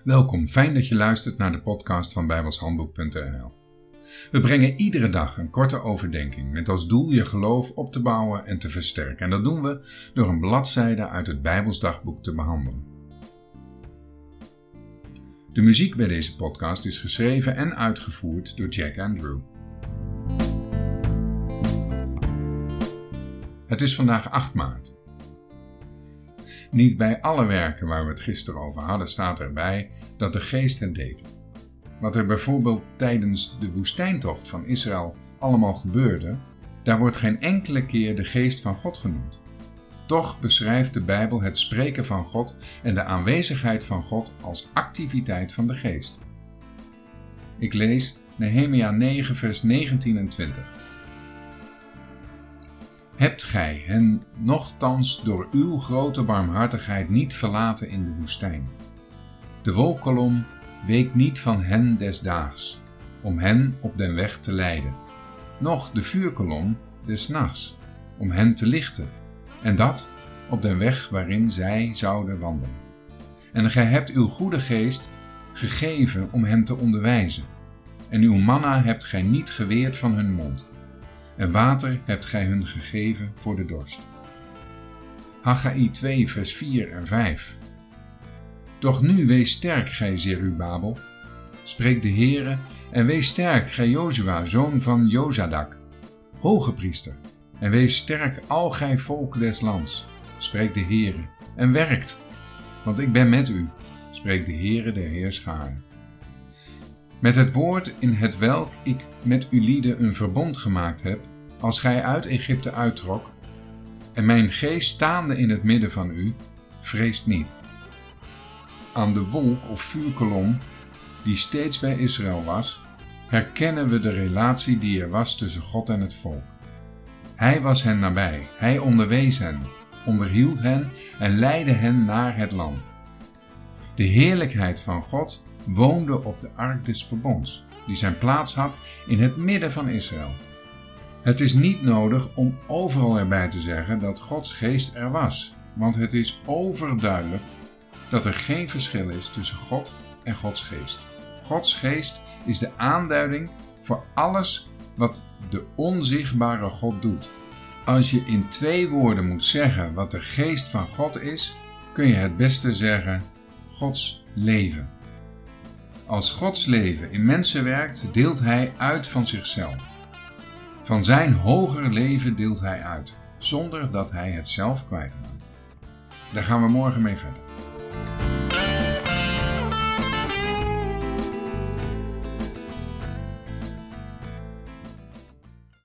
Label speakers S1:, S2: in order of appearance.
S1: Welkom, fijn dat je luistert naar de podcast van bijbelshandboek.nl. We brengen iedere dag een korte overdenking met als doel je geloof op te bouwen en te versterken. En dat doen we door een bladzijde uit het Bijbelsdagboek te behandelen. De muziek bij deze podcast is geschreven en uitgevoerd door Jack Andrew. Het is vandaag 8 maart. Niet bij alle werken waar we het gisteren over hadden staat erbij dat de geest het deed. Wat er bijvoorbeeld tijdens de woestijntocht van Israël allemaal gebeurde, daar wordt geen enkele keer de geest van God genoemd. Toch beschrijft de Bijbel het spreken van God en de aanwezigheid van God als activiteit van de geest. Ik lees Nehemia 9 vers 19 en 20. Hebt gij hen nochtans door uw grote barmhartigheid niet verlaten in de woestijn? De wolkkolom week niet van hen des daags, om hen op den weg te leiden, noch de vuurkolom des nachts, om hen te lichten, en dat op den weg waarin zij zouden wandelen. En gij hebt uw goede geest gegeven om hen te onderwijzen, en uw manna hebt gij niet geweerd van hun mond. En water hebt gij hun gegeven voor de dorst. Haggai 2 vers 4 en 5. Doch nu wees sterk, gij Zerubabel, spreekt de Heere, en wees sterk, gij Jozua, zoon van Jozadak, hoge priester, en wees sterk, al gij volk des lands, spreekt de Heere, en werkt, want ik ben met u, spreekt de Heere der Heerscharen. Met het woord in het welk ik met uw lieden een verbond gemaakt heb, als gij uit Egypte uittrok, en mijn geest staande in het midden van u, vreest niet. Aan de wolk of vuurkolom, die steeds bij Israël was, herkennen we de relatie die er was tussen God en het volk. Hij was hen nabij, hij onderwees hen, onderhield hen en leidde hen naar het land. De heerlijkheid van God woonde op de ark des verbonds, die zijn plaats had in het midden van Israël. Het is niet nodig om overal erbij te zeggen dat Gods geest er was, want het is overduidelijk dat er geen verschil is tussen God en Gods geest. Gods geest is de aanduiding voor alles wat de onzichtbare God doet. Als je in 2 woorden moet zeggen wat de geest van God is, kun je het beste zeggen Gods leven. Als Gods leven in mensen werkt, deelt Hij uit van zichzelf. Van zijn hoger leven deelt Hij uit, zonder dat Hij het zelf kwijtraakt. Daar gaan we morgen mee verder.